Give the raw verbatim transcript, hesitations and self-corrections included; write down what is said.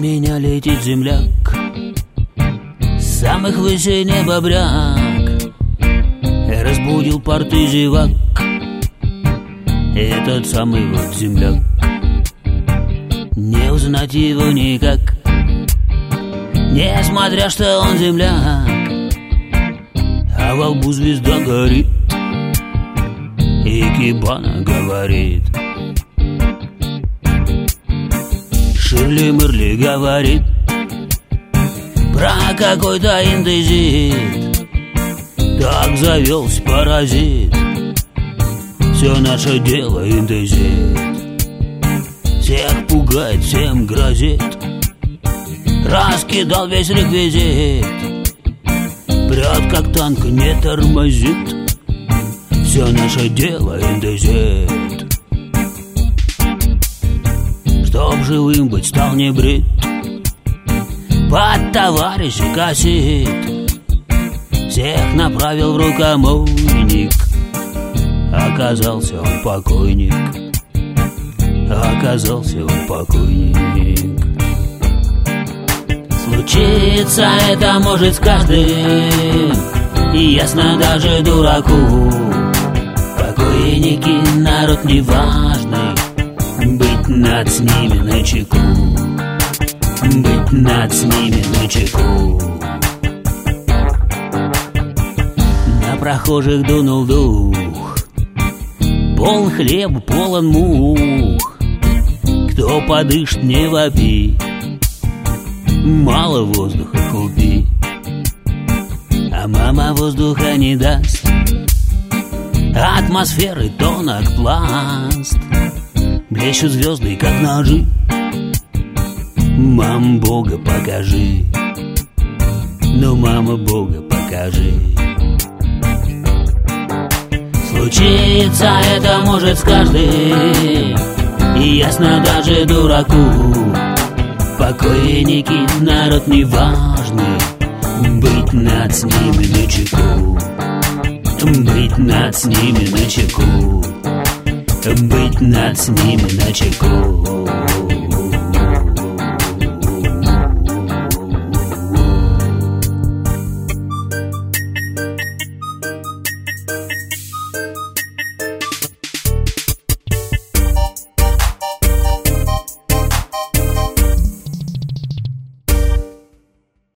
меня летит земляк, с самых высей неба бряк, разбудил порты зевак этот самый вот земляк. Не узнать его никак, несмотря что он земляк, а во лбу звезда горит, и Кибана говорит. Ширли-мырли говорит про какой-то индезит, так завелся паразит, все наше дело индезит, всех пугает, всем грозит, раскидал весь реквизит, прет как танк, не тормозит, все наше дело индезит. Чтоб живым быть, стал не брит, под товарища косит, всех направил в рукомойник, оказался он покойник, оказался он покойник. Случиться это может с каждым, и ясно даже дураку. Покойники народ неважный, быть над с ними начеку, быть над с ними начеку. На прохожих дунул дух, полон хлеба, полон мух. Кто подышит, не вопи, мало воздуха купи, а мама воздуха не даст, атмосферы тонок пласт, блещут звезды, как ножи. Мам, Бога покажи, ну, мама, Бога покажи. Случится это может с каждым, и ясно даже дураку. Покойники народ неважный, быть над с ними начеку, быть над с ними начеку, быть над с ними начеку.